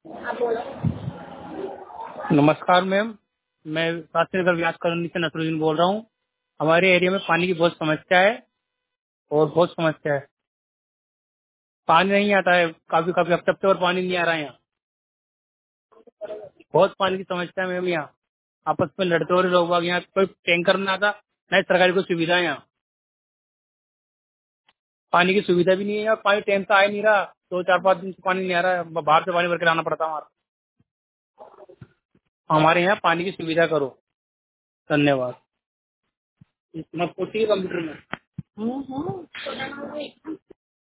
हाँ बोलो। नमस्कार मैम। मैं शास्त्री नगर व्यास कॉलोनी से नसरुद्दीन बोल रहा हूँ। हमारे एरिया में पानी की बहुत समस्या है और बहुत समस्या है। पानी नहीं आता है, काफी काफी हफ्ते और पानी नहीं आ रहा है यहाँ। बहुत पानी की समस्या है मैम यहाँ। आपस में लड़ते हो रहे लोग बाग, यहाँ कोई टैंकर नहीं आता, न ही सरकारी कोई सुविधा है यहाँ। पानी की सुविधा भी नहीं है, यहाँ पानी टाइम से आ ही नहीं रहा। 2 4 5 दिन से पानी नहीं आ रहा है, बाहर से पानी भर के लाना पड़ता है हमारा। हमारे यहाँ पानी की सुविधा करो। धन्यवाद। मैं पूछिए कंप्यूटर में।